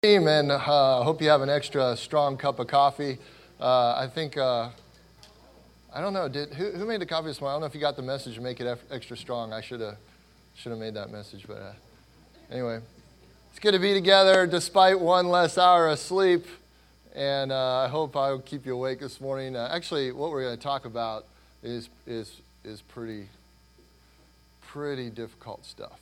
And hope you have an extra strong cup of coffee. I think, I don't know, who made the coffee this morning? I don't know if you got the message to make it extra strong. I should have made that message, but anyway. It's good to be together despite one less hour of sleep, and I hope I'll keep you awake this morning. Actually, what we're going to talk about is pretty difficult stuff.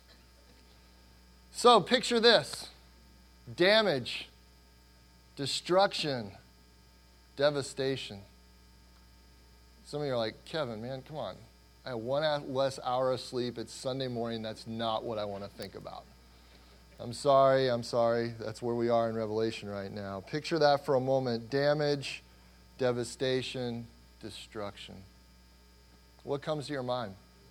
So picture this. Damage, destruction, devastation. Some of you are like, Kevin, man, come on. I have one less hour of sleep. It's Sunday morning. That's not what I want to think about. I'm sorry. That's where we are in Revelation right now. Picture that for a moment. Damage, devastation, destruction. What comes to your mind?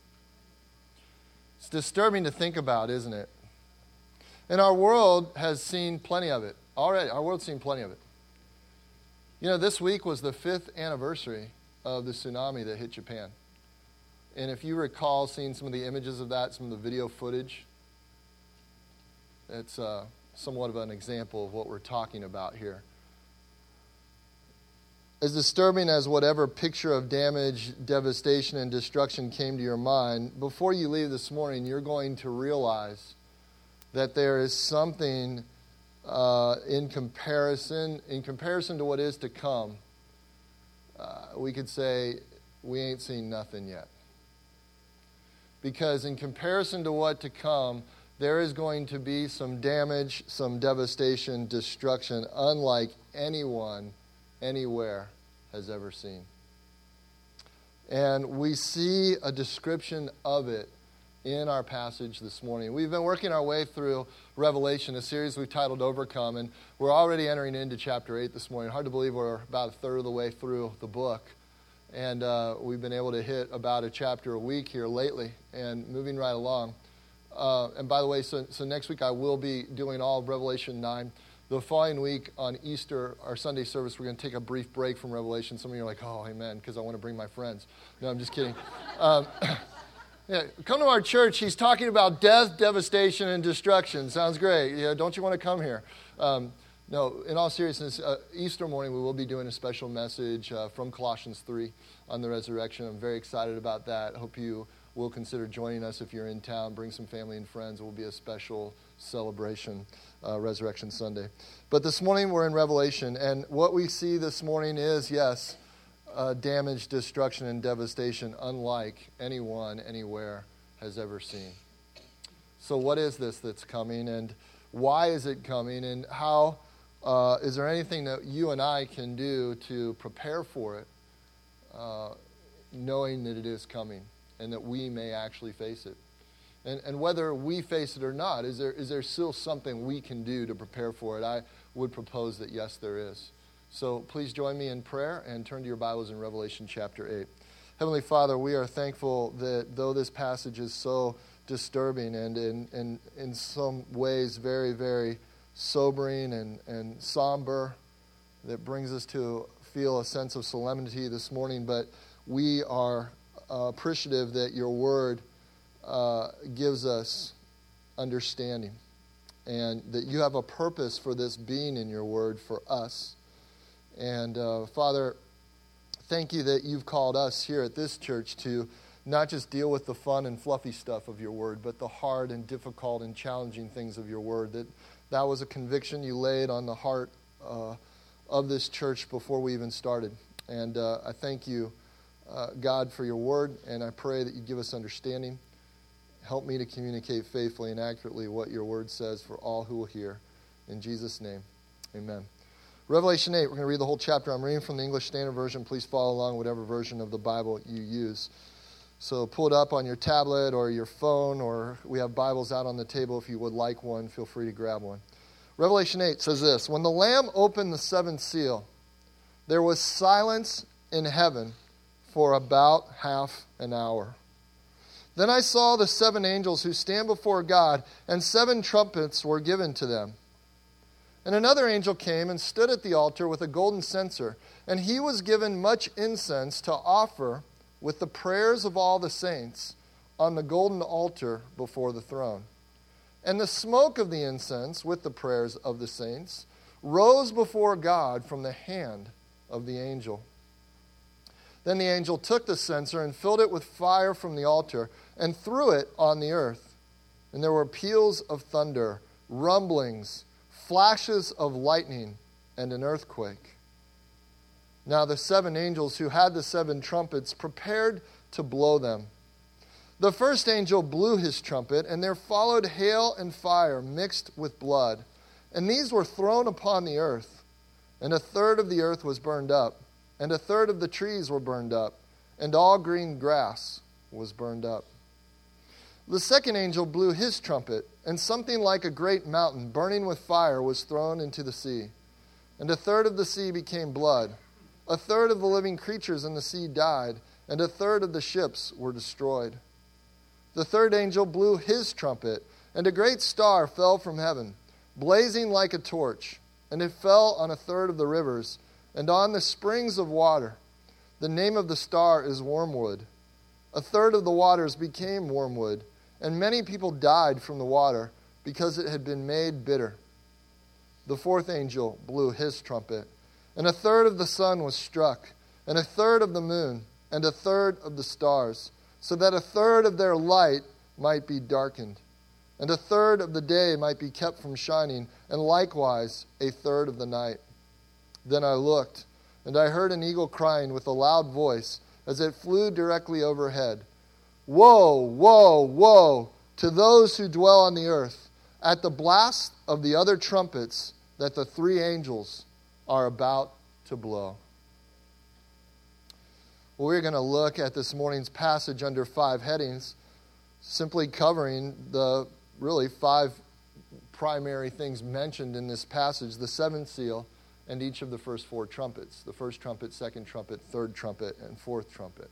It's disturbing to think about, isn't it? And our world has seen plenty of it. Already, our world's seen plenty of it. You know, this week was the 5th anniversary of the tsunami that hit Japan. And if you recall seeing some of the images of that, some of the video footage, it's somewhat of an example of what we're talking about here. As disturbing as whatever picture of damage, devastation, and destruction came to your mind, before you leave this morning, you're going to realize that there is something in comparison to what is to come. We could say we ain't seen nothing yet. Because in comparison to what to come, there is going to be some damage, some devastation, destruction, unlike anyone, anywhere has ever seen. And we see a description of it in our passage this morning. We've been working our way through Revelation, a series we've titled Overcome, and we're already entering into chapter 8 this morning. Hard to believe we're about a third of the way through the book, and we've been able to hit about a chapter a week here lately, and moving right along. And by the way, so next week I will be doing all of Revelation 9. The following week on Easter, our Sunday service, we're going to take a brief break from Revelation. Some of you are like, oh, amen, because I want to bring my friends. No, I'm just kidding. Yeah, come to our church. He's talking about death, devastation, and destruction. Sounds great. Yeah, don't you want to come here? No, in all seriousness, Easter morning we will be doing a special message from Colossians 3 on the resurrection. I'm very excited about that. Hope you will consider joining us if you're in town. Bring some family and friends. It will be a special celebration, Resurrection Sunday. But this morning we're in Revelation, and what we see this morning is, yes, damage, destruction, and devastation unlike anyone, anywhere has ever seen. So what is this that's coming, and why is it coming, and how is there anything that you and I can do to prepare for it, knowing that it is coming and that we may actually face it? And whether we face it or not, is there still something we can do to prepare for it? I would propose that yes, there is. So please join me in prayer and turn to your Bibles in Revelation chapter 8. Heavenly Father, we are thankful that though this passage is so disturbing and in some ways very, very sobering and somber, that brings us to feel a sense of solemnity this morning, but we are appreciative that your word gives us understanding and that you have a purpose for this being in your word for us. And Father, thank you that you've called us here at this church to not just deal with the fun and fluffy stuff of your word, but the hard and difficult and challenging things of your word. That was a conviction you laid on the heart of this church before we even started. And I thank you, God, for your word, and I pray that you give us understanding. Help me to communicate faithfully and accurately what your word says for all who will hear. In Jesus' name, amen. Revelation 8, we're going to read the whole chapter. I'm reading from the English Standard Version. Please follow along whatever version of the Bible you use. So pull it up on your tablet or your phone, or we have Bibles out on the table. If you would like one, feel free to grab one. Revelation 8 says this: When the Lamb opened the seventh seal, there was silence in heaven for about half an hour. Then I saw the 7 angels who stand before God, and 7 trumpets were given to them. And another angel came and stood at the altar with a golden censer, and he was given much incense to offer with the prayers of all the saints on the golden altar before the throne. And the smoke of the incense, with the prayers of the saints, rose before God from the hand of the angel. Then the angel took the censer and filled it with fire from the altar and threw it on the earth. And there were peals of thunder, rumblings, flashes of lightning, and an earthquake. Now the 7 angels who had the 7 trumpets prepared to blow them. The first angel blew his trumpet, and there followed hail and fire mixed with blood. And these were thrown upon the earth. And a third of the earth was burned up, and a third of the trees were burned up, and all green grass was burned up. The second angel blew his trumpet, and something like a great mountain burning with fire was thrown into the sea. And a third of the sea became blood. A third of the living creatures in the sea died, and a third of the ships were destroyed. The third angel blew his trumpet, and a great star fell from heaven, blazing like a torch, and it fell on a third of the rivers, and on the springs of water. The name of the star is Wormwood. A third of the waters became wormwood, and many people died from the water, because it had been made bitter. The fourth angel blew his trumpet, and a third of the sun was struck, and a third of the moon, and a third of the stars, so that a third of their light might be darkened, and a third of the day might be kept from shining, and likewise a third of the night. Then I looked, and I heard an eagle crying with a loud voice as it flew directly overhead, "Woe, woe, woe to those who dwell on the earth, at the blast of the other trumpets that the 3 angels are about to blow." Well, we're going to look at this morning's passage under 5 headings, simply covering the really 5 primary things mentioned in this passage: the 7th seal and each of the first 4 trumpets. The first trumpet, second trumpet, third trumpet, and fourth trumpet.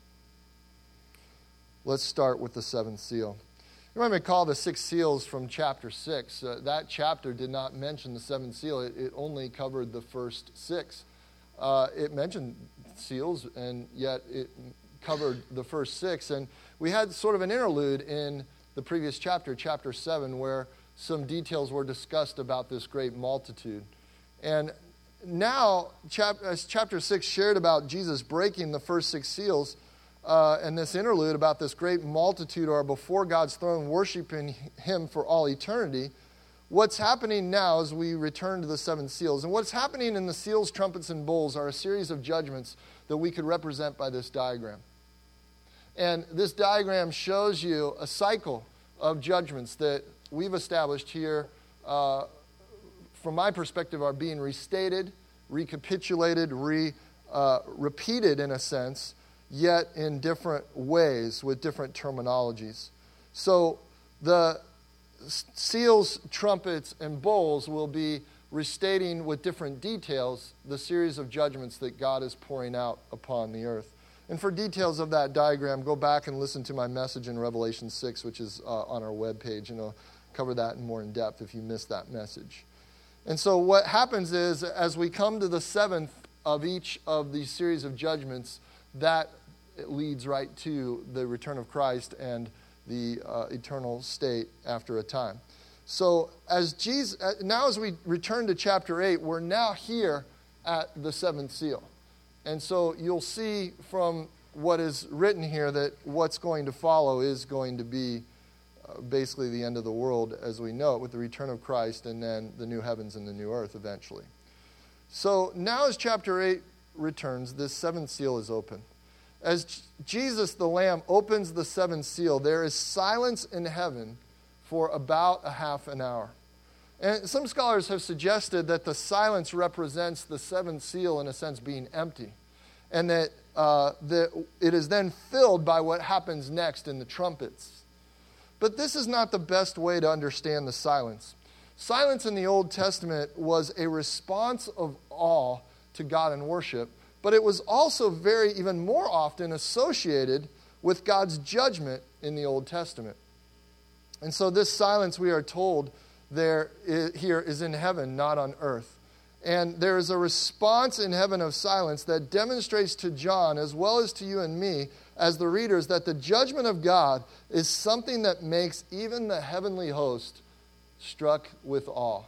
Let's start with the 7th seal. You might recall the 6 seals from chapter 6. That chapter did not mention the 7th seal. It only covered the first 6. It mentioned seals, and yet it covered the first 6. And we had sort of an interlude in the previous chapter, chapter 7, where some details were discussed about this great multitude. And now, as chapter 6 shared about Jesus breaking the first 6 seals, and this interlude about this great multitude are before God's throne worshiping Him for all eternity, what's happening now as we return to the 7 seals, and what's happening in the seals, trumpets, and bowls are a series of judgments that we could represent by this diagram. And this diagram shows you a cycle of judgments that we've established here, from my perspective, are being restated, recapitulated, repeated in a sense, yet in different ways with different terminologies. So the seals, trumpets, and bowls will be restating with different details the series of judgments that God is pouring out upon the earth. And for details of that diagram, go back and listen to my message in Revelation 6, which is on our webpage, and I'll cover that more in depth if you missed that message. And so what happens is, as we come to the 7th of each of these series of judgments, that it leads right to the return of Christ and the eternal state after a time. So now as we return to chapter 8, we're now here at the 7th seal. And so you'll see from what is written here that what's going to follow is going to be basically the end of the world as we know it, with the return of Christ and then the new heavens and the new earth eventually. So now as chapter 8 returns, this 7th seal is open. As Jesus the Lamb opens the 7th seal, there is silence in heaven for about a half an hour. And some scholars have suggested that the silence represents the 7th seal in a sense being empty, and that it is then filled by what happens next in the trumpets. But this is not the best way to understand the silence. Silence in the Old Testament was a response of awe to God and worship, but it was also even more often associated with God's judgment in the Old Testament. And so this silence, we are told, here is in heaven, not on earth. And there is a response in heaven of silence that demonstrates to John, as well as to you and me, as the readers, that the judgment of God is something that makes even the heavenly host struck with awe.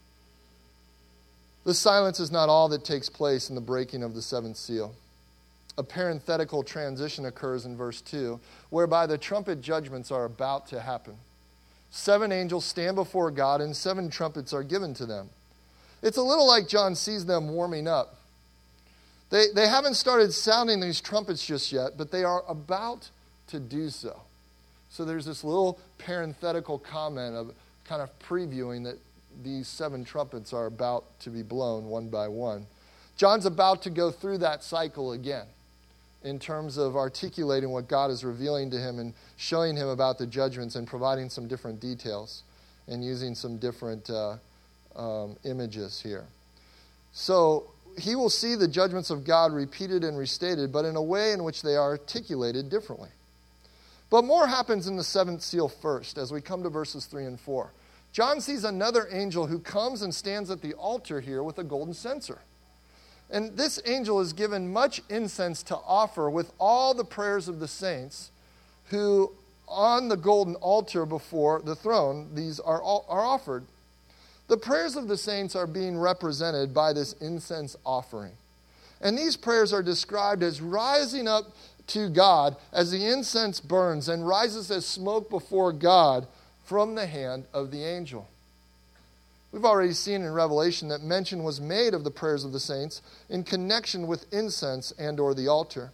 The silence is not all that takes place in the breaking of the seventh seal. A parenthetical transition occurs in verse 2, whereby the trumpet judgments are about to happen. 7 angels stand before God, and 7 trumpets are given to them. It's a little like John sees them warming up. They haven't started sounding these trumpets just yet, but they are about to do so. So there's this little parenthetical comment of kind of previewing that these 7 trumpets are about to be blown one by one. John's about to go through that cycle again in terms of articulating what God is revealing to him and showing him about the judgments and providing some different details and using some different images here. So he will see the judgments of God repeated and restated, but in a way in which they are articulated differently. But more happens in the 7th seal first, as we come to verses 3 and 4. John sees another angel who comes and stands at the altar here with a golden censer. And this angel is given much incense to offer with all the prayers of the saints who, on the golden altar before the throne, these are offered. The prayers of the saints are being represented by this incense offering. And these prayers are described as rising up to God as the incense burns and rises as smoke before God from the hand of the angel. We've already seen in Revelation that mention was made of the prayers of the saints in connection with incense and or the altar.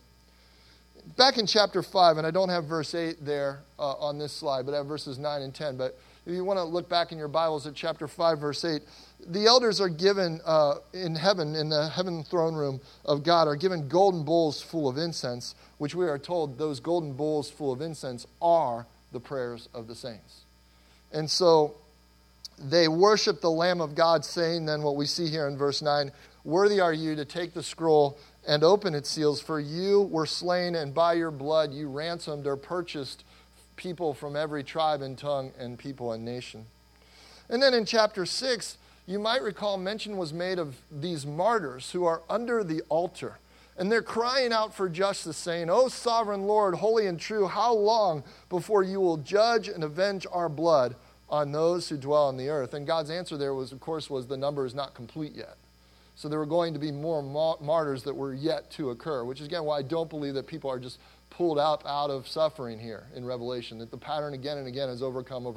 Back in chapter 5, and I don't have verse 8 there on this slide, but I have verses 9 and 10, but if you want to look back in your Bibles at chapter 5, verse 8, the elders are given in heaven, in the heaven throne room of God, are given golden bowls full of incense, which we are told those golden bowls full of incense are the prayers of the saints. And so they worship the Lamb of God, saying then what we see here in verse 9, "Worthy are you to take the scroll and open its seals, for you were slain, and by your blood you ransomed or purchased people from every tribe and tongue and people and nation." And then in chapter 6, you might recall mention was made of these martyrs who are under the altar. And they're crying out for justice, saying, "O sovereign Lord, holy and true, how long before you will judge and avenge our blood on those who dwell on the earth?" And God's answer there was the number is not complete yet. So there were going to be more martyrs that were yet to occur, which is, again, why I don't believe that people are just pulled out of suffering here in Revelation, that the pattern again and again is overcome.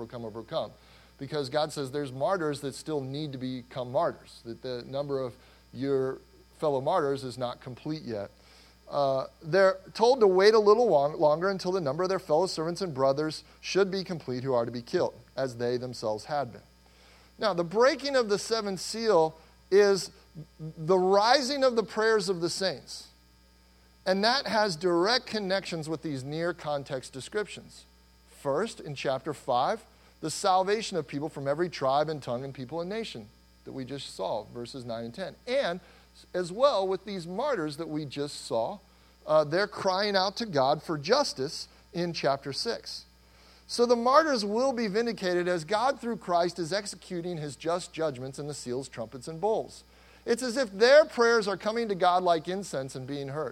Because God says there's martyrs that still need to become martyrs, that the number of your fellow martyrs is not complete yet. They're told to wait a little longer until the number of their fellow servants and brothers should be complete who are to be killed, as they themselves had been. Now, the breaking of the 7th seal is the rising of the prayers of the saints. And that has direct connections with these near context descriptions. First, in chapter 5, the salvation of people from every tribe and tongue and people and nation that we just saw, verses 9 and 10. And as well with these martyrs that we just saw, they're crying out to God for justice in chapter 6. So the martyrs will be vindicated as God through Christ is executing his just judgments in the seals, trumpets, and bowls. It's as if their prayers are coming to God like incense and being heard.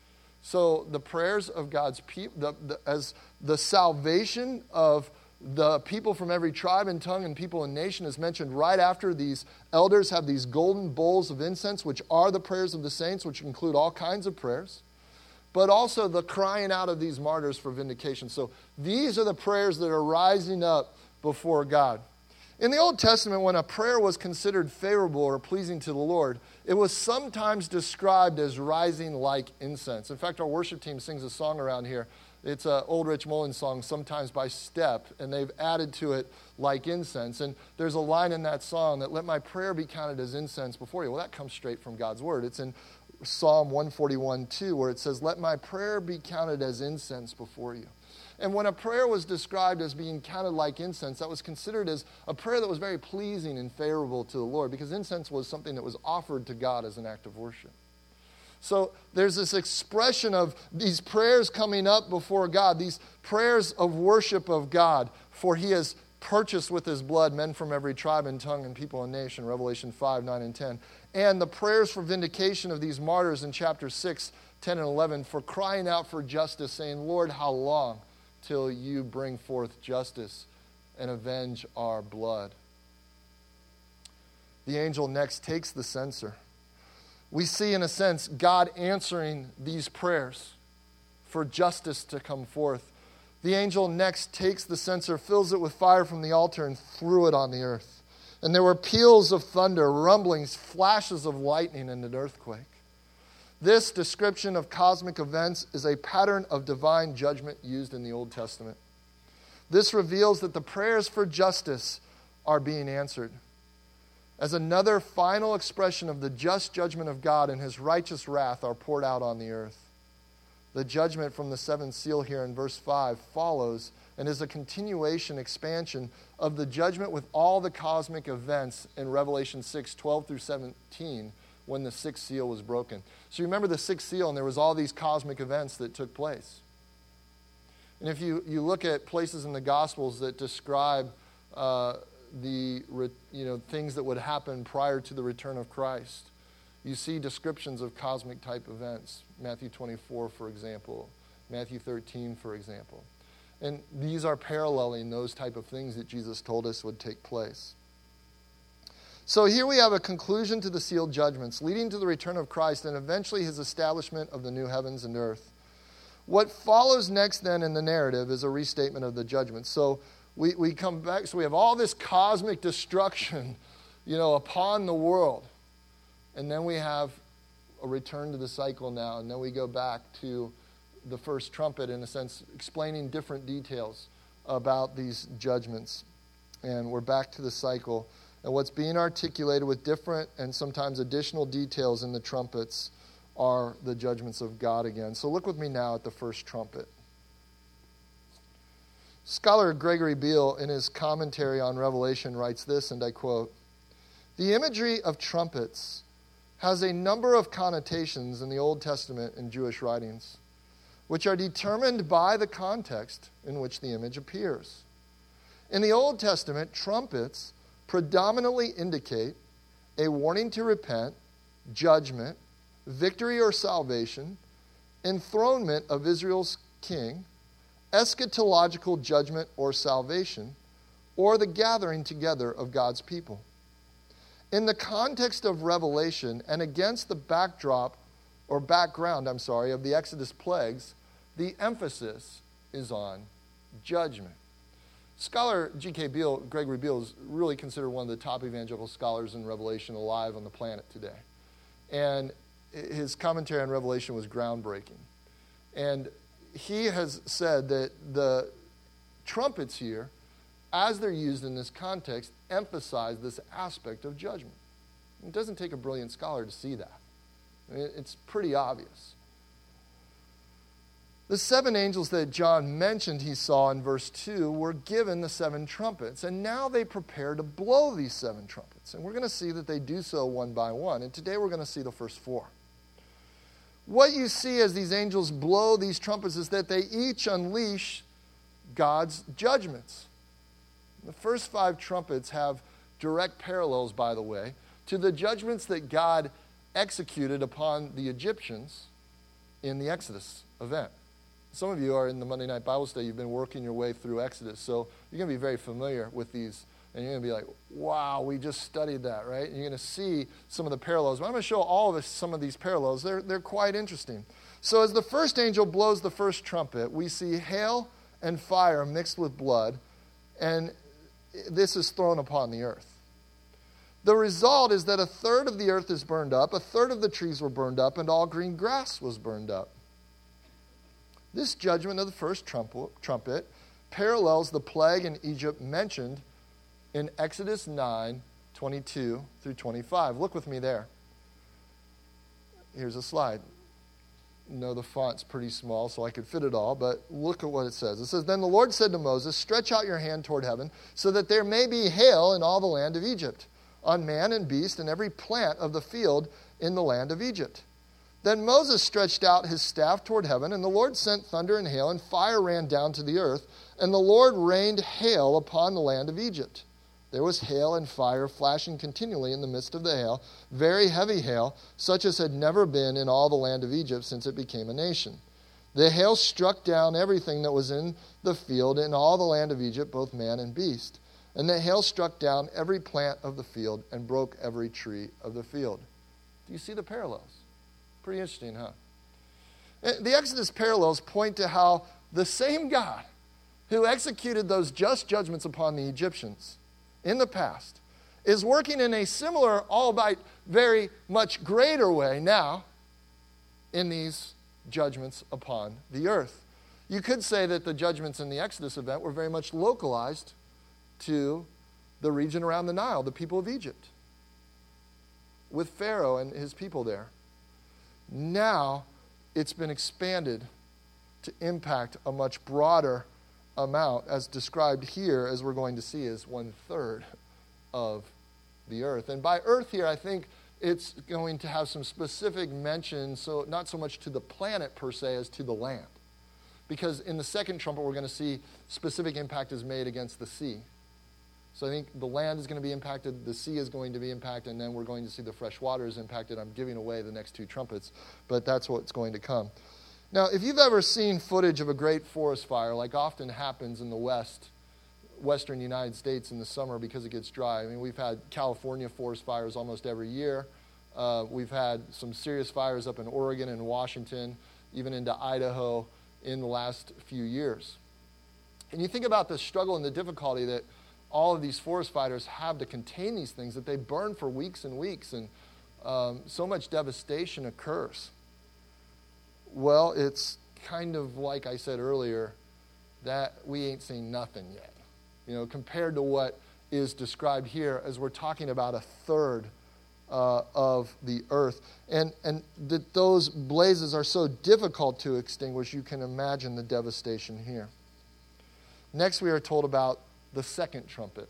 So the prayers of God's people, as the salvation of the people from every tribe and tongue and people and nation is mentioned right after these elders have these golden bowls of incense, which are the prayers of the saints, which include all kinds of prayers, but also the crying out of these martyrs for vindication. So these are the prayers that are rising up before God. In the Old Testament, when a prayer was considered favorable or pleasing to the Lord, it was sometimes described as rising like incense. In fact, our worship team sings a song around here. It's an old Rich Mullins song, Sometimes by Step, and they've added to it like incense. And there's a line in that song that, "Let my prayer be counted as incense before you." Well, that comes straight from God's word. It's in Psalm 141:2, where it says, "Let my prayer be counted as incense before you." And when a prayer was described as being counted like incense, that was considered as a prayer that was very pleasing and favorable to the Lord, because incense was something that was offered to God as an act of worship. So there's this expression of these prayers coming up before God, these prayers of worship of God, for he has purchased with his blood men from every tribe and tongue and people and nation, Revelation 5, 9, and 10. And the prayers for vindication of these martyrs in chapter 6, 10, and 11 for crying out for justice, saying, Lord, how long till you bring forth justice and avenge our blood? The angel next takes the censer. We see, in a sense, God answering these prayers for justice to come forth. The angel next takes the censer, fills it with fire from the altar, and threw it on the earth. And there were peals of thunder, rumblings, flashes of lightning, and an earthquake. This description of cosmic events is a pattern of divine judgment used in the Old Testament. This reveals that the prayers for justice are being answered. As another final expression of the just judgment of God and his righteous wrath are poured out on the earth. The judgment from the seventh seal here in verse 5 follows and is a continuation, expansion of the judgment with all the cosmic events in Revelation 6, 12 through 17, when the sixth seal was broken. So you remember the sixth seal, and there was all these cosmic events that took place. And if you look at places in the Gospels that describe the things that would happen prior to the return of Christ, you see descriptions of cosmic type events. Matthew 24, for example. Matthew 13, for example. And these are paralleling those type of things that Jesus told us would take place. So here we have a conclusion to the sealed judgments, leading to the return of Christ and eventually his establishment of the new heavens and earth. What follows next then in the narrative is a restatement of the judgments. So we come back, so we have all this cosmic destruction, upon the world. And then we have a return to the cycle now, and then we go back to the first trumpet, in a sense, explaining different details about these judgments. And we're back to the cycle. And what's being articulated with different and sometimes additional details in the trumpets are the judgments of God again. So look with me now at the first trumpet. Scholar Gregory Beale, in his commentary on Revelation, writes this, and I quote, "The imagery of trumpets has a number of connotations in the Old Testament and Jewish writings, which are determined by the context in which the image appears. In the Old Testament, trumpets predominantly indicate a warning to repent, judgment, victory or salvation, enthronement of Israel's king, eschatological judgment or salvation, or the gathering together of God's people. In the context of Revelation and against the background of the Exodus plagues, the emphasis is on judgment." Scholar G.K. Beale, Gregory Beale, is really considered one of the top evangelical scholars in Revelation alive on the planet today. And his commentary on Revelation was groundbreaking. And he has said that the trumpets here, as they're used in this context, emphasize this aspect of judgment. It doesn't take a brilliant scholar to see that. It's pretty obvious. The seven angels that John mentioned he saw in verse 2 were given the seven trumpets, and now they prepare to blow these seven trumpets. And we're going to see that they do so one by one, and today we're going to see the first four. What you see as these angels blow these trumpets is that they each unleash God's judgments. The first five trumpets have direct parallels, by the way, to the judgments that God executed upon the Egyptians in the Exodus event. Some of you are in the Monday Night Bible Study. You've been working your way through Exodus, so you're going to be very familiar with these, and you're going to be like, wow, we just studied that, right? And you're going to see some of the parallels. But I'm going to show all of us some of these parallels. They're quite interesting. So as the first angel blows the first trumpet, we see hail and fire mixed with blood, and this is thrown upon the earth. The result is that a third of the earth is burned up, a third of the trees were burned up, and all green grass was burned up. This judgment of the first trumpet parallels the plague in Egypt mentioned in Exodus 9, 22 through 25. Look with me there. Here's a slide. No, the font's pretty small, so I could fit it all, but look at what it says. It says, "Then the Lord said to Moses, stretch out your hand toward heaven, so that there may be hail in all the land of Egypt, on man and beast and every plant of the field in the land of Egypt. Then Moses stretched out his staff toward heaven, and the Lord sent thunder and hail, and fire ran down to the earth, and the Lord rained hail upon the land of Egypt. There was hail and fire flashing continually in the midst of the hail, very heavy hail, such as had never been in all the land of Egypt since it became a nation. The hail struck down everything that was in the field in all the land of Egypt, both man and beast. And the hail struck down every plant of the field and broke every tree of the field. Do you see the parallels? Pretty interesting, huh? The Exodus parallels point to how the same God who executed those just judgments upon the Egyptians in the past is working in a similar, albeit very much greater way now in these judgments upon the earth. You could say that the judgments in the Exodus event were very much localized to the region around the Nile, the people of Egypt, with Pharaoh and his people there. Now it's been expanded to impact a much broader amount, as described here, as we're going to see, as 1/3 of the earth. And by earth here, I think it's going to have some specific mention, so not so much to the planet per se as to the land. Because in the second trumpet, we're going to see specific impact is made against the sea. So I think the land is going to be impacted, the sea is going to be impacted, and then we're going to see the fresh water is impacted. I'm giving away the next two trumpets, but that's what's going to come. Now, if you've ever seen footage of a great forest fire, like often happens in the western United States in the summer because it gets dry. I mean, we've had California forest fires almost every year. We've had some serious fires up in Oregon and Washington, even into Idaho in the last few years. And you think about the struggle and the difficulty that all of these forest fires have to contain these things, that they burn for weeks and weeks, and so much devastation occurs. Well, it's kind of like I said earlier, that we ain't seen nothing yet. Compared to what is described here, as we're talking about 1/3 of the earth. And that those blazes are so difficult to extinguish, you can imagine the devastation here. Next, we are told about the second trumpet.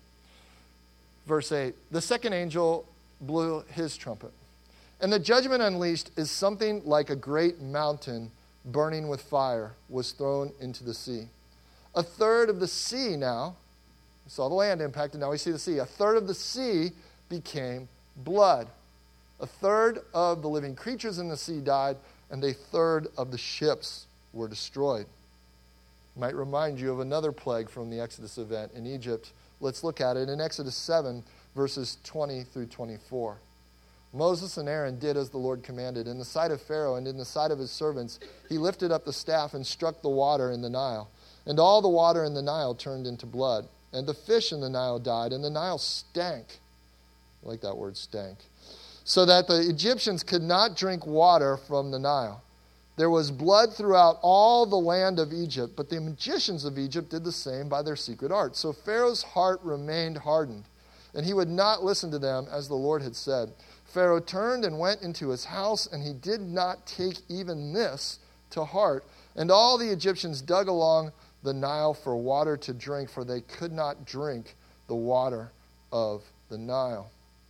Verse 8, the second angel blew his trumpet. And the judgment unleashed is something like a great mountain burning with fire was thrown into the sea. 1/3 of the sea now, we saw the land impacted, now we see the sea. 1/3 of the sea became blood. 1/3 of the living creatures in the sea died, and 1/3 of the ships were destroyed. Might remind you of another plague from the Exodus event in Egypt. Let's look at it in Exodus 7, verses 20 through 24. Moses and Aaron did as the Lord commanded. In the sight of Pharaoh and in the sight of his servants, he lifted up the staff and struck the water in the Nile. And all the water in the Nile turned into blood. And the fish in the Nile died, and the Nile stank. I like that word, stank. So that the Egyptians could not drink water from the Nile. There was blood throughout all the land of Egypt, but the magicians of Egypt did the same by their secret art. So Pharaoh's heart remained hardened, and he would not listen to them as the Lord had said. Pharaoh turned and went into his house, and he did not take even this to heart. And all the Egyptians dug along the Nile for water to drink, for they could not drink the water of the Nile.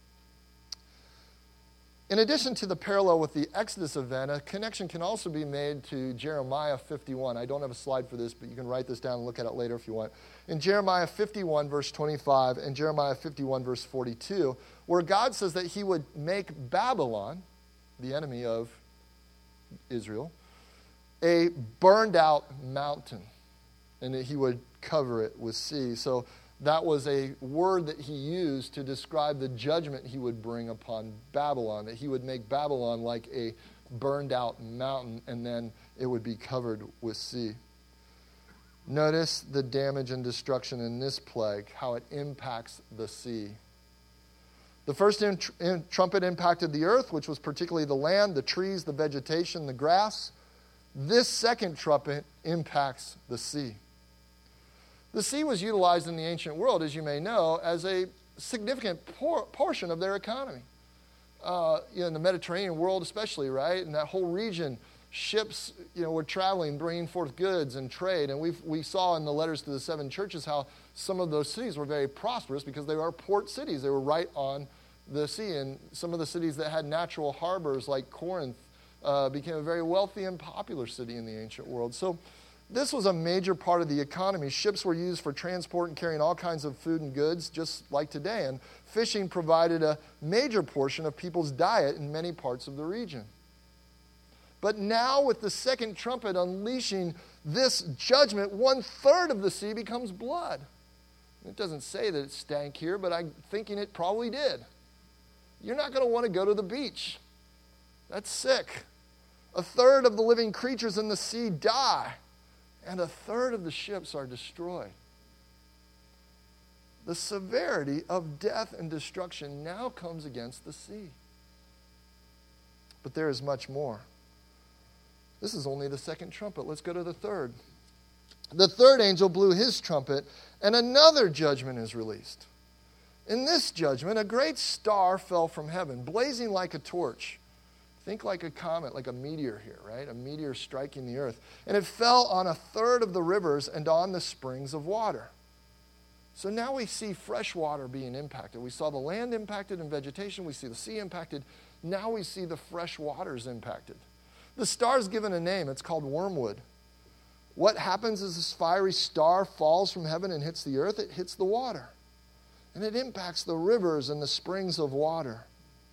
In addition to the parallel with the Exodus event, a connection can also be made to Jeremiah 51. I don't have a slide for this, but you can write this down and look at it later if you want. In Jeremiah 51, verse 25, and Jeremiah 51, verse 42, where God says that he would make Babylon, the enemy of Israel, a burned-out mountain, and that he would cover it with sea. So that was a word that he used to describe the judgment he would bring upon Babylon, that he would make Babylon like a burned-out mountain, and then it would be covered with sea. Notice the damage and destruction in this plague, how it impacts the sea. The first trumpet impacted the earth, which was particularly the land, the trees, the vegetation, the grass. This second trumpet impacts the sea. The sea was utilized in the ancient world, as you may know, as a significant portion of their economy. In the Mediterranean world especially, right? In that whole region, ships, were traveling, bringing forth goods and trade. And we saw in the letters to the 7 churches how some of those cities were very prosperous because they were port cities. They were right on the sea. And some of the cities that had natural harbors like Corinth became a very wealthy and popular city in the ancient world. So this was a major part of the economy. Ships were used for transport and carrying all kinds of food and goods, just like today. And fishing provided a major portion of people's diet in many parts of the region. But now, with the second trumpet unleashing this judgment, 1/3 of the sea becomes blood. It doesn't say that it stank here, but I'm thinking it probably did. You're not going to want to go to the beach. That's sick. 1/3 of the living creatures in the sea die, and 1/3 of the ships are destroyed. The severity of death and destruction now comes against the sea. But there is much more. This is only the second trumpet. Let's go to the third. The third angel blew his trumpet, and another judgment is released. In this judgment, a great star fell from heaven, blazing like a torch. Think like a comet, like a meteor here, right? A meteor striking the earth. And it fell on 1/3 of the rivers and on the springs of water. So now we see fresh water being impacted. We saw the land impacted in vegetation. We see the sea impacted. Now we see the fresh waters impacted. The star is given a name. It's called wormwood. What happens is this fiery star falls from heaven and hits the earth. It hits the water. And it impacts the rivers and the springs of water.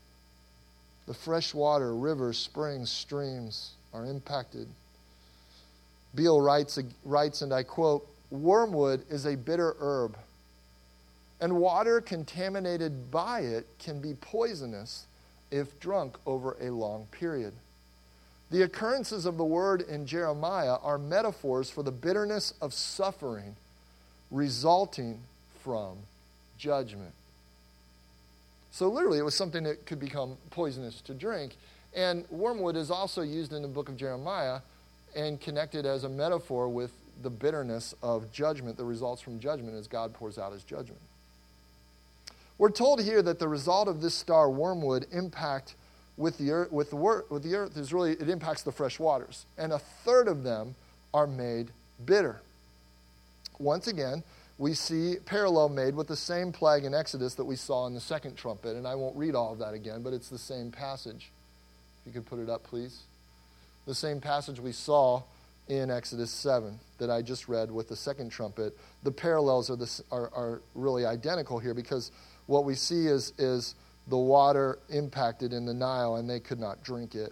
The fresh water, rivers, springs, streams are impacted. Beale writes, and I quote, "Wormwood is a bitter herb, and water contaminated by it can be poisonous if drunk over a long period." The occurrences of the word in Jeremiah are metaphors for the bitterness of suffering resulting from judgment. So literally, it was something that could become poisonous to drink. And wormwood is also used in the book of Jeremiah and connected as a metaphor with the bitterness of judgment that results from judgment as God pours out his judgment. We're told here that the result of this star wormwood impact with the earth is really, it impacts the fresh waters. And 1/3 of them are made bitter. Once again, we see parallel made with the same plague in Exodus that we saw in the second trumpet. And I won't read all of that again, but it's the same passage. If you could put it up, please. The same passage we saw in Exodus 7 that I just read with the second trumpet. The parallels are really identical here, because what we see is the water impacted in the Nile, and they could not drink it.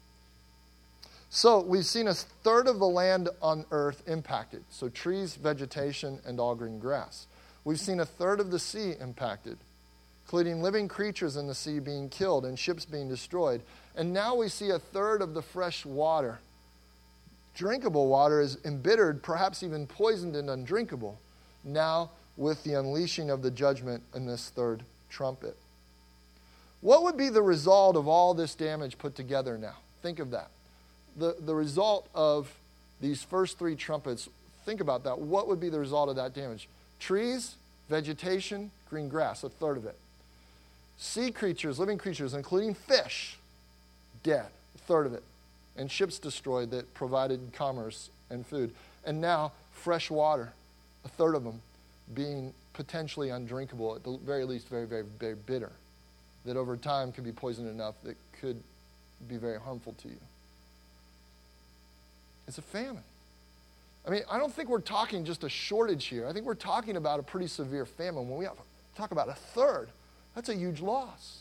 So we've seen 1/3 of the land on earth impacted. So trees, vegetation, and all green grass. We've seen 1/3 of the sea impacted, including living creatures in the sea being killed and ships being destroyed. And now we see 1/3 of the fresh water. Drinkable water is embittered, perhaps even poisoned and undrinkable, now with the unleashing of the judgment in this third trumpet. What would be the result of all this damage put together now? Think of that. The result of these first 3 trumpets, think about that. What would be the result of that damage? Trees, vegetation, green grass, 1/3 of it. Sea creatures, living creatures, including fish, dead, 1/3 of it. And ships destroyed that provided commerce and food. And now, fresh water, 1/3 of them being potentially undrinkable, at the very least very, very, very bitter, that over time could be poisoned enough that could be very harmful to you. It's a famine. I mean, I don't think we're talking just a shortage here. I think we're talking about a pretty severe famine. When we talk about 1/3, that's a huge loss.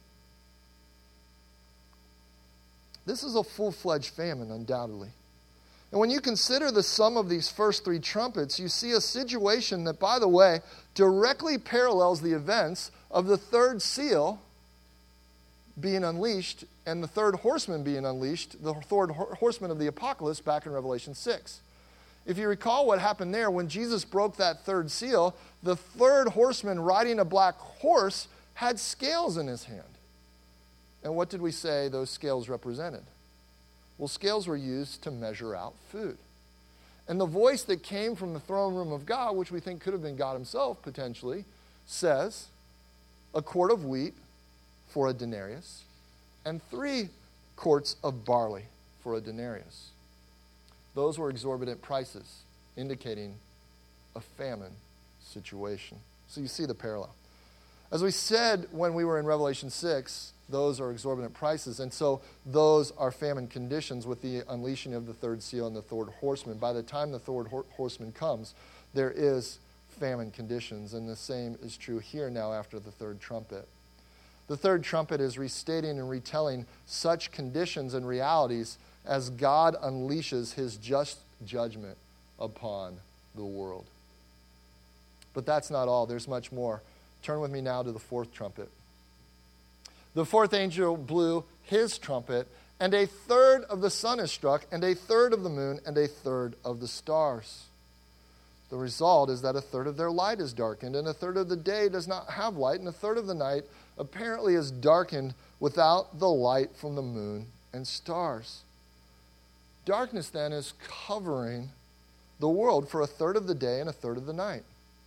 This is a full-fledged famine, undoubtedly. And when you consider the sum of these first 3 trumpets, you see a situation that, by the way, directly parallels the events of the third seal being unleashed and the third horseman being unleashed, the third horseman of the apocalypse back in Revelation 6. If you recall what happened there, when Jesus broke that third seal, the third horseman riding a black horse had scales in his hand. And what did we say those scales represented? Well, scales were used to measure out food. And the voice that came from the throne room of God, which we think could have been God himself potentially, says, a quart of wheat for a denarius, and 3 quarts of barley for a denarius. Those were exorbitant prices, indicating a famine situation. So you see the parallel. As we said when we were in Revelation 6, those are exorbitant prices, and so those are famine conditions with the unleashing of the third seal and the third horseman. By the time the third horseman comes, there is famine conditions, and the same is true here now after the third trumpet. The third trumpet is restating and retelling such conditions and realities as God unleashes his just judgment upon the world. But that's not all. There's much more. Turn with me now to the fourth trumpet. The fourth angel blew his trumpet, and a third of the sun is struck, and a third of the moon, and a third of the stars. The result is that a third of their light is darkened, and a third of the day does not have light, and a third of the night apparently is darkened without the light from the moon and stars. Darkness then is covering the world for a third of the day and a third of the night.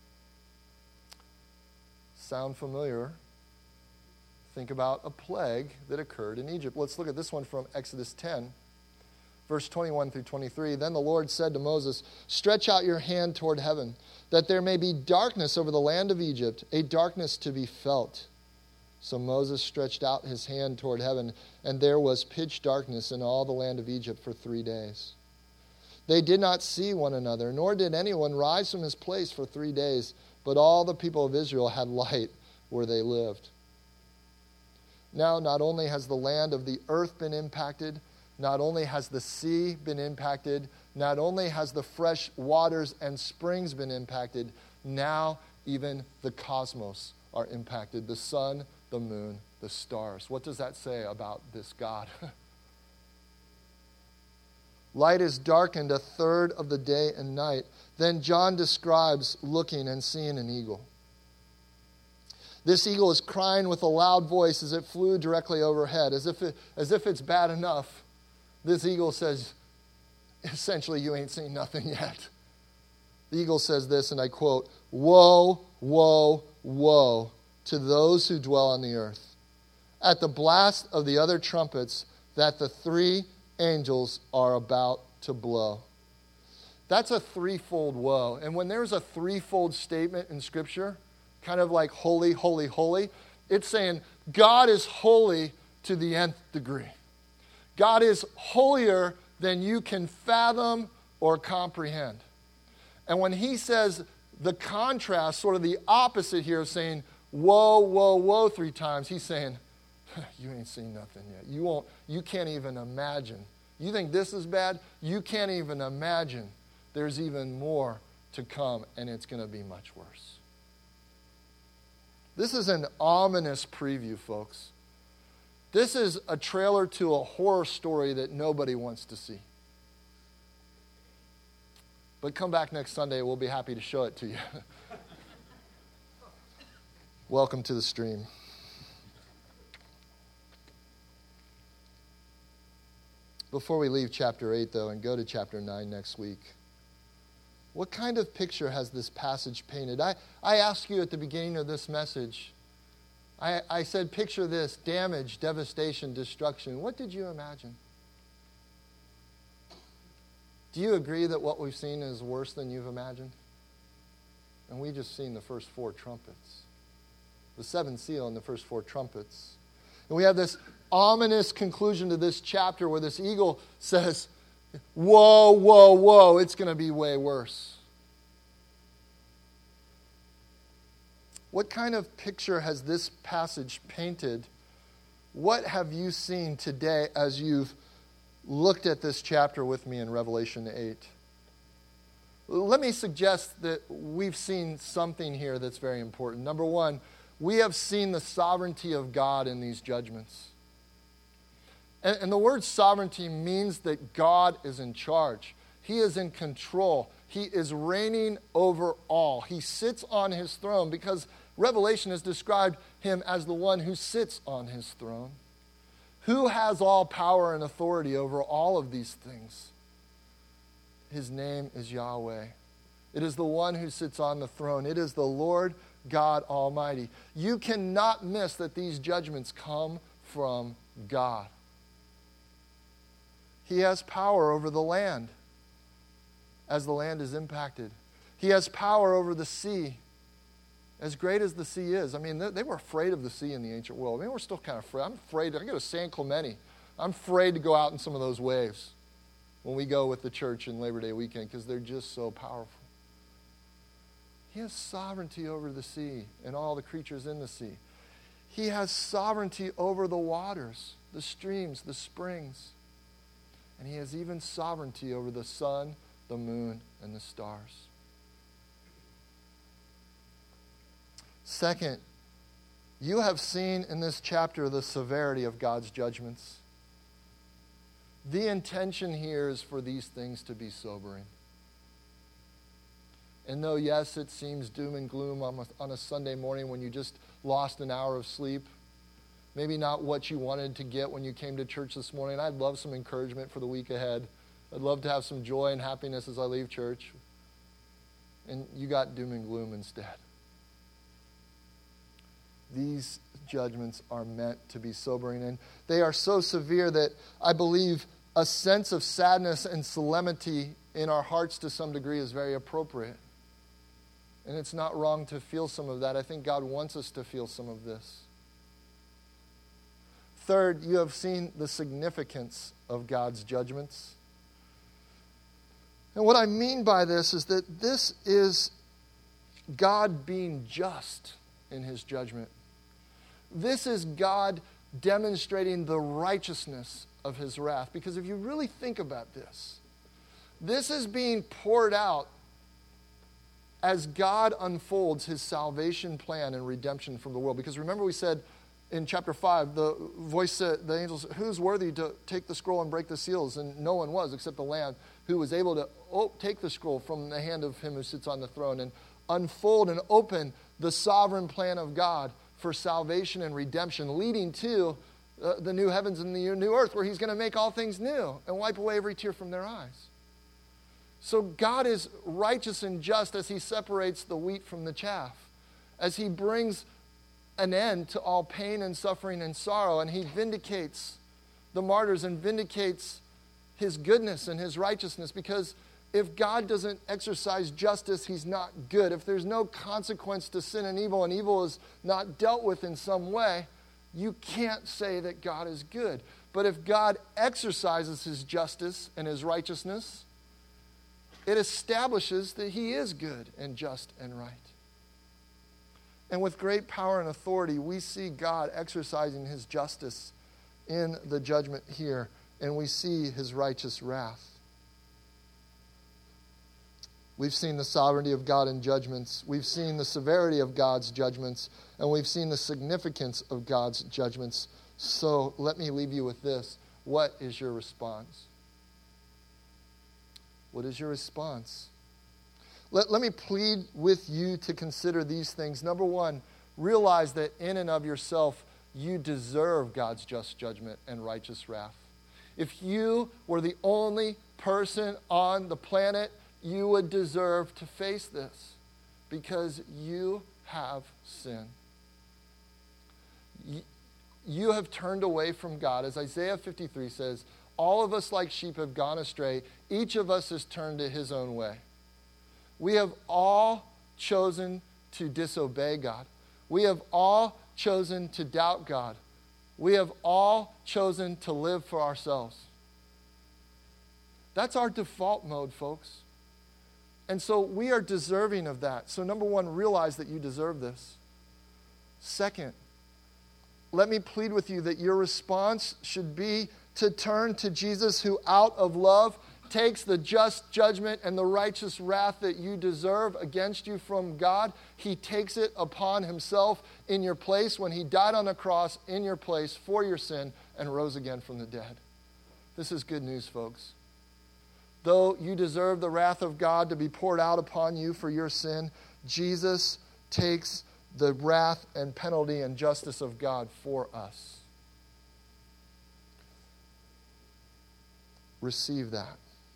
Sound familiar? Think about a plague that occurred in Egypt. Let's look at this one from Exodus 10, verse 21 through 23. Then the Lord said to Moses, "Stretch out your hand toward heaven, that there may be darkness over the land of Egypt, a darkness to be felt." So Moses stretched out his hand toward heaven, and there was pitch darkness in all the land of Egypt for 3 days. They did not see one another, nor did anyone rise from his place for 3 days, but all the people of Israel had light where they lived. Now, not only has the land of the earth been impacted, not only has the sea been impacted, not only has the fresh waters and springs been impacted, now even the cosmos are impacted. The sun, the moon, the stars. What does that say about this God? Light is darkened a third of the day and night. Then John describes looking and seeing an eagle. This eagle is crying with a loud voice as it flew directly overhead, as if it's bad enough. This eagle says, essentially, you ain't seen nothing yet. The eagle says this, and I quote, "Woe, woe, woe to those who dwell on the earth, at the blast of the other trumpets that the 3 angels are about to blow." That's a threefold woe. And when there's a threefold statement in Scripture, kind of like holy, holy, holy, it's saying God is holy to the nth degree. God is holier than you can fathom or comprehend. And when he says the contrast, sort of the opposite here of saying, woe, woe, woe 3 times, he's saying, you ain't seen nothing yet. You can't even imagine. You think this is bad? You can't even imagine. There's even more to come, and it's going to be much worse. This is an ominous preview, folks. This is a trailer to a horror story that nobody wants to see. But come back next Sunday, we'll be happy to show it to you. Welcome to the stream. Before we leave chapter 8, though, and go to chapter 9 next week, what kind of picture has this passage painted? I asked you at the beginning of this message, I said, picture this: damage, devastation, destruction. What did you imagine? Do you agree that what we've seen is worse than you've imagined? And we just seen the first 4 trumpets. The 7th seal and the first 4 trumpets. And we have this ominous conclusion to this chapter where this eagle says, whoa, whoa, whoa, it's going to be way worse. What kind of picture has this passage painted? What have you seen today as you've looked at this chapter with me in Revelation 8? Let me suggest that we've seen something here that's very important. Number one, we have seen the sovereignty of God in these judgments. And the word sovereignty means that God is in charge. He is in control. He is reigning over all. He sits on his throne because Revelation has described him as the one who sits on his throne. Who has all power and authority over all of these things? His name is Yahweh. It is the one who sits on the throne. It is the Lord God Almighty. You cannot miss that these judgments come from God. He has power over the land as the land is impacted. He has power over the sea As great as the sea is, I mean, they were afraid of the sea in the ancient world. I mean, we're still kind of afraid. I'm afraid. I go to San Clemente. I'm afraid to go out in some of those waves when we go with the church in Labor Day weekend because they're just so powerful. He has sovereignty over the sea and all the creatures in the sea. He has sovereignty over the waters, the streams, the springs. And he has even sovereignty over the sun, the moon, and the stars. Second, you have seen in this chapter the severity of God's judgments. The intention here is for these things to be sobering. And though, yes, it seems doom and gloom on a Sunday morning when you just lost an hour of sleep, maybe not what you wanted to get when you came to church this morning, I'd love some encouragement for the week ahead. I'd love to have some joy and happiness as I leave church. And you got doom and gloom instead. These judgments are meant to be sobering, and they are so severe that I believe a sense of sadness and solemnity in our hearts to some degree is very appropriate. And it's not wrong to feel some of that. I think God wants us to feel some of this. Third, you have seen the significance of God's judgments. And what I mean by this is that this is God being just in his judgment. This is God demonstrating the righteousness of his wrath. Because if you really think about this, this is being poured out as God unfolds his salvation plan and redemption from the world. Because remember we said in chapter 5, the voice said, the angels, who's worthy to take the scroll and break the seals? And no one was except the Lamb who was able to take the scroll from the hand of him who sits on the throne and unfold and open the sovereign plan of God for salvation and redemption, leading to the new heavens and the new earth, where he's going to make all things new and wipe away every tear from their eyes. So God is righteous and just as he separates the wheat from the chaff, as he brings an end to all pain and suffering and sorrow, and he vindicates the martyrs and vindicates his goodness and his righteousness, because if God doesn't exercise justice, he's not good. If there's no consequence to sin and evil is not dealt with in some way, you can't say that God is good. But if God exercises his justice and his righteousness, it establishes that he is good and just and right. And with great power and authority, we see God exercising his justice in the judgment here, and we see his righteous wrath. We've seen the sovereignty of God in judgments. We've seen the severity of God's judgments. And we've seen the significance of God's judgments. So let me leave you with this. What is your response? What is your response? Let me plead with you to consider these things. Number one, realize that in and of yourself, you deserve God's just judgment and righteous wrath. If you were the only person on the planet, you would deserve to face this because you have sin. You have turned away from God. As Isaiah 53 says, all of us like sheep have gone astray. Each of us has turned to his own way. We have all chosen to disobey God. We have all chosen to doubt God. We have all chosen to live for ourselves. That's our default mode, folks. And so we are deserving of that. So number one, realize that you deserve this. Second, let me plead with you that your response should be to turn to Jesus, who out of love takes the just judgment and the righteous wrath that you deserve against you from God. He takes it upon himself in your place when he died on the cross in your place for your sin and rose again from the dead. This is good news, folks. Though you deserve the wrath of God to be poured out upon you for your sin, Jesus takes the wrath and penalty and justice of God for us. Receive that.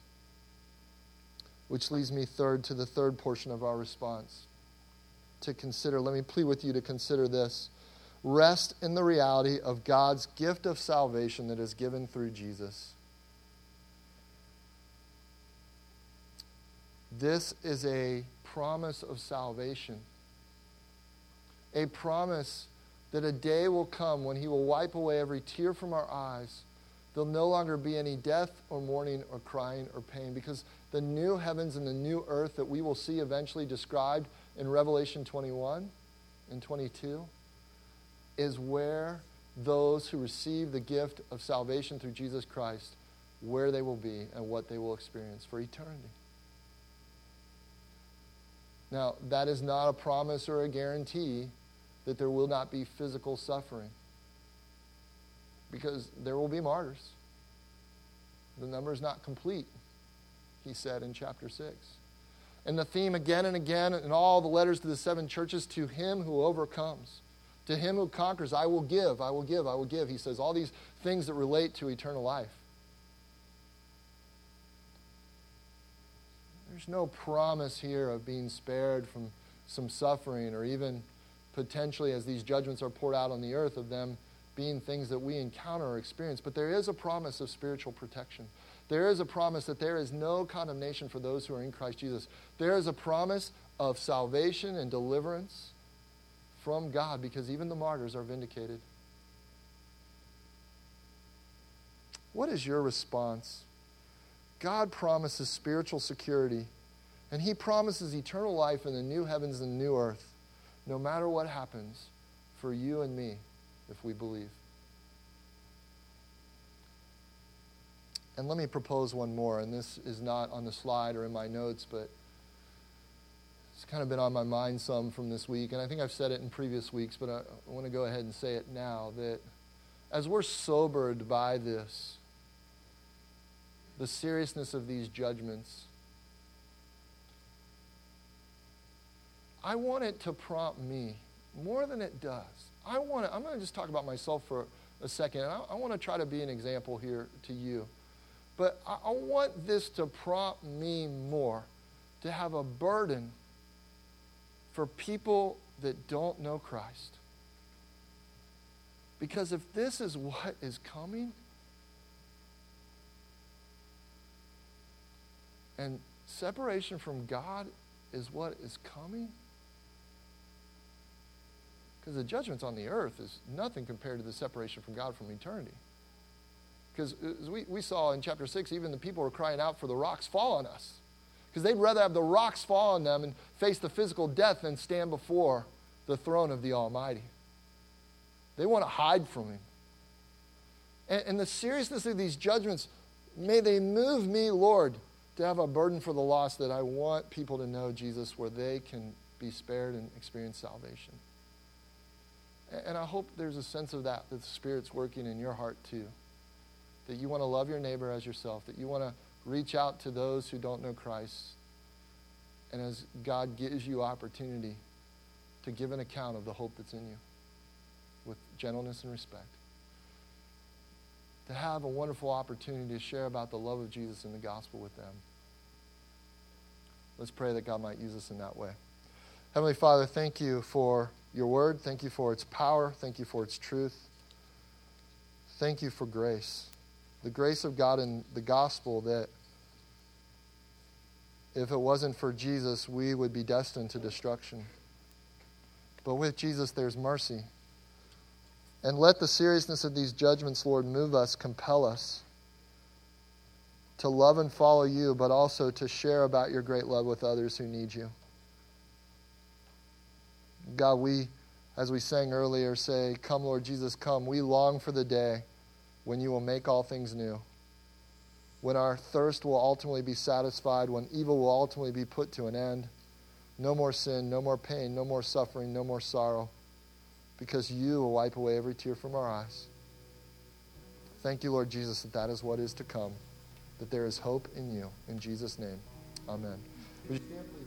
Which leads me third to the third portion of our response. To consider, let me plead with you to consider this. Rest in the reality of God's gift of salvation that is given through Jesus. This is a promise of salvation a promise that a day will come when he will wipe away every tear from our eyes. There'll no longer be any death or mourning or crying or pain, because the new heavens and the new earth that we will see eventually described in Revelation 21 and 22 is where those who receive the gift of salvation through Jesus Christ, where they will be and what they will experience for eternity. Now, that is not a promise or a guarantee that there will not be physical suffering, because there will be martyrs. The number is not complete, he said in chapter 6. And the theme again and again in all the letters to the 7 churches, to him who overcomes, to him who conquers, I will give, I will give, I will give. He says all these things that relate to eternal life. There's no promise here of being spared from some suffering, or even potentially, as these judgments are poured out on the earth, of them being things that we encounter or experience. But there is a promise of spiritual protection. There is a promise that there is no condemnation for those who are in Christ Jesus. There is a promise of salvation and deliverance from God, because even the martyrs are vindicated. What is your response? God promises spiritual security, and he promises eternal life in the new heavens and new earth, no matter what happens for you and me if we believe. And let me propose one more, and this is not on the slide or in my notes, but it's kind of been on my mind some from this week, and I think I've said it in previous weeks, but I want to go ahead and say it now, that as we're sobered by this, the seriousness of these judgments, I want it to prompt me more than it does. I'm going to just talk about myself for a second. I want to try to be an example here to you. But I want this to prompt me more to have a burden for people that don't know Christ. Because if this is what is coming, and separation from God is what is coming, because the judgments on the earth is nothing compared to the separation from God from eternity. Because as we saw in chapter 6, even the people were crying out for the rocks fall on us. Because they'd rather have the rocks fall on them and face the physical death than stand before the throne of the Almighty. They want to hide from him. And the seriousness of these judgments, may they move me, Lord, to have a burden for the lost, that I want people to know Jesus where they can be spared and experience salvation. And I hope there's a sense of that the Spirit's working in your heart too. That you want to love your neighbor as yourself, that you want to reach out to those who don't know Christ. And as God gives you opportunity to give an account of the hope that's in you with gentleness and respect. To have a wonderful opportunity to share about the love of Jesus and the gospel with them. Let's pray that God might use us in that way. Heavenly Father, thank you for your word. Thank you for its power. Thank you for its truth. Thank you for grace. The grace of God in the gospel, that if it wasn't for Jesus, we would be destined to destruction. But with Jesus, there's mercy. And let the seriousness of these judgments, Lord, move us, compel us to love and follow you, but also to share about your great love with others who need you. God, we, as we sang earlier, say, "Come, Lord Jesus, come." We long for the day when you will make all things new, when our thirst will ultimately be satisfied, when evil will ultimately be put to an end. No more sin, no more pain, no more suffering, no more sorrow, because you will wipe away every tear from our eyes. Thank you, Lord Jesus, that that is what is to come, that there is hope in you. In Jesus' name, amen. Would you stand, please?